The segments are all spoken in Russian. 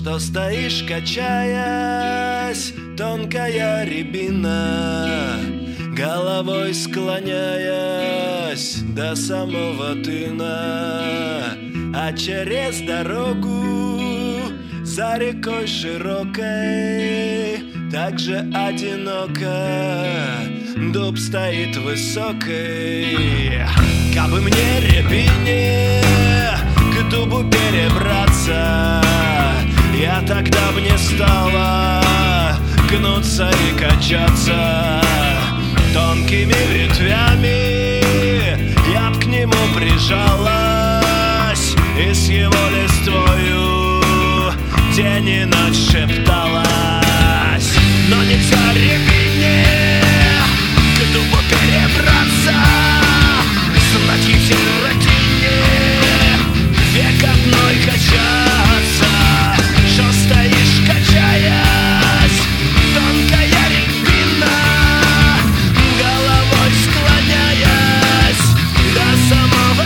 что стоишь, качаясь, тонкая рябина, головой склоняясь до самого тына. А через дорогу за рекой широкой также одиноко дуб стоит высокий. Кабы мне рябине к дубу перебраться, я тогда б не стала гнуться и качаться. Тонкими ветвями я б к нему прижалась и с его листвою день и ночь шепталась. Но нельзя рябине к дубу перебраться, знать ей ракине век одной качаться. Что стоишь, качаясь, тонкая рябина, головой склоняясь до самого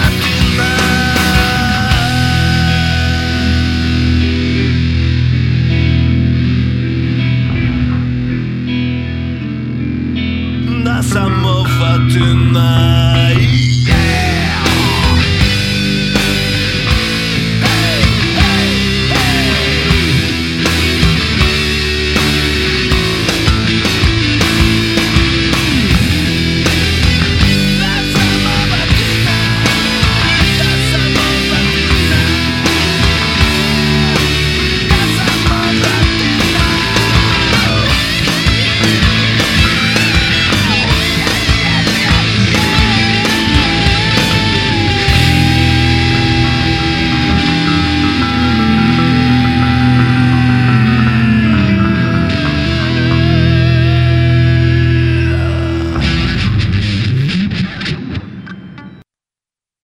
дна, до самого дна.